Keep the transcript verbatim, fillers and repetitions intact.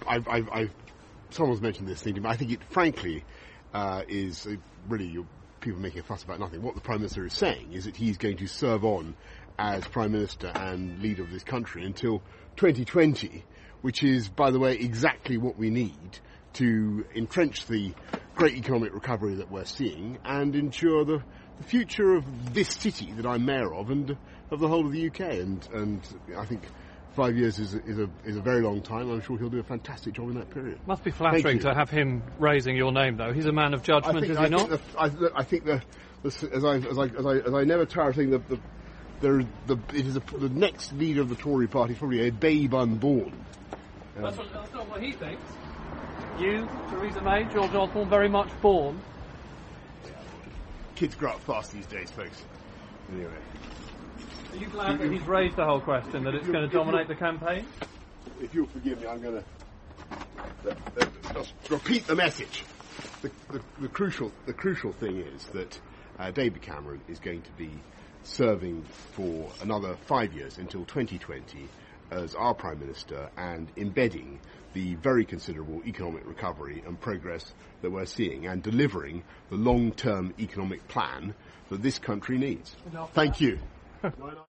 I've, I've, I've, someone's mentioned this thing to me. I think it, frankly, uh, is uh, really you're, people making a fuss about nothing. What the Prime Minister is saying is that he's going to serve on as Prime Minister and leader of this country until twenty twenty, which is, by the way, exactly what we need to entrench the great economic recovery that we're seeing and ensure the, the future of this city that I'm mayor of and of the whole of the U K. And, and I think five years is a, is a is a very long time. I'm sure he'll do a fantastic job in that period. Must be flattering to have him raising your name, though. He's a man of judgment, think, is he I not? Think the, I, I think the, the as I as I as I as I never tire of saying the the, the, the it is a, the next leader of the Tory party is probably a babe unborn. Um, that's, what, that's not what he thinks. You, Theresa May, George Osborne, very much born. Kids grow up fast these days, folks. Anyway. Are you glad that he's raised the whole question, that it's going to dominate the campaign? If you'll forgive me, I'm going to uh, uh, just repeat the message. The, the, the crucial the crucial thing is that uh, David Cameron is going to be serving for another five years until twenty twenty as our Prime Minister and embedding the very considerable economic recovery and progress that we're seeing and delivering the long-term economic plan that this country needs. Thank you.